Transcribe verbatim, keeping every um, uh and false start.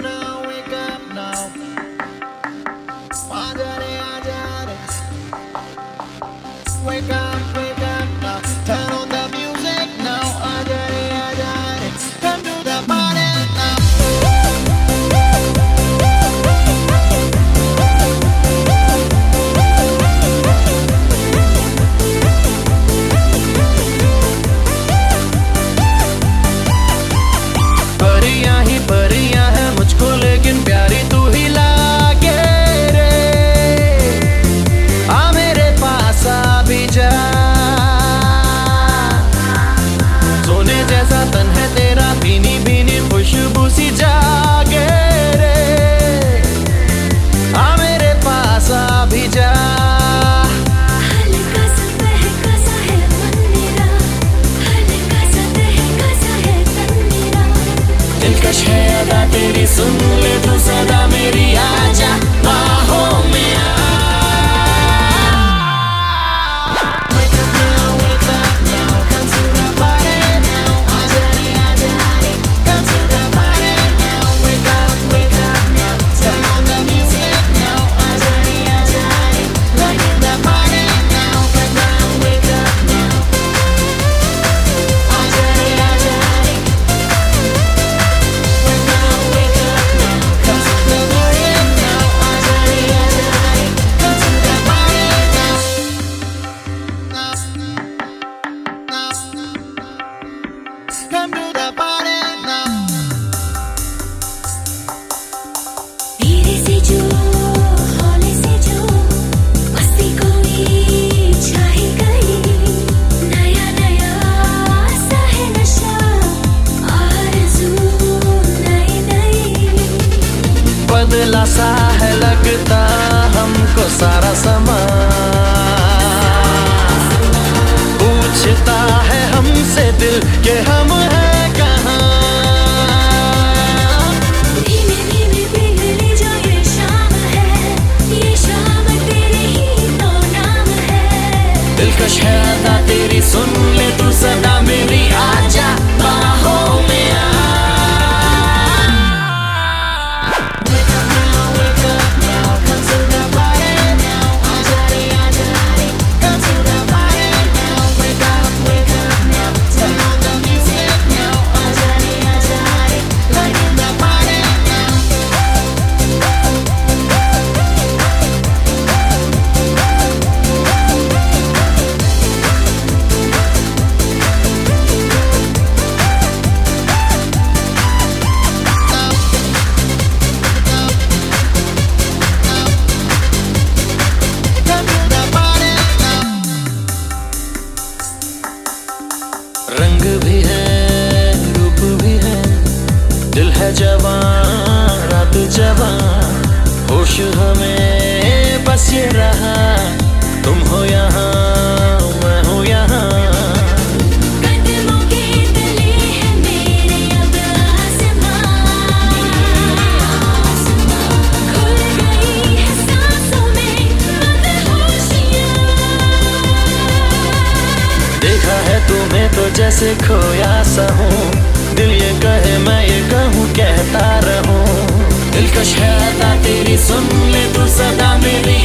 now, wake up now. Ajare, ajare. Wake up, wake up now. Turn on the music now. Ajare, ajare. Come to the party now. परियां ही परियां है मुझको, लेकिन प्यारी तू ही लागे रे। आ मेरे पास आ भी जा, सोने जैसा तन है तेरा, भीनी भीनी खुशबू सी जागे रे। आ मेरे पास आ भी जा। दिलकश है अदा तेरी, सुन ले तू सदा मेरी, आजा बाहों में आ। Wake up now, wake up now, come to the party now. Ajare, ajare, come to the party now. Wake up, wake up now, turn on the music now. Ajare, ajare, light in the party now. Come on, wake up now. Ajare, ajare. Come to the party now. धीरे से जो हौले से जो मस्ती कोई छाई गई, नया नया सा है नशा, आरज़ू नई नई। बदला सा है लगता हमको सारा समा, पूछता है हमसे दिल के हम हैं कहाँ। धीमे धीमे पिघली जो ये शाम है, ये शाम तेरे ही तो नाम है। दिलकश है अदा तेरी, सुन ले तू सदा मेरी, आजा बाहों में आ। Wake up now, wake up now, come to the party now. Ajare, ajare, come to the party now. Wake up, wake up now, turn on the music now. Ajare, ajare, light in the party now. Come to the party now. रंग भी है, रूप भी है, दिल है जवान, रात जवान, होश हमें बस ये रहा, तुम हो यहाँ, मैं हूँ यहाँ। कदमों के तले है मेरे अब आसमां, खुल गई है सांसों में मदहोशियाँ। देखा है तुम्हें तो जैसे खोया सा हूँ, दिल ये कहे मैं ये कहूँ, कहता रहूँ। दिलकश है अदा तेरी, सुन ले तू सदा मेरी,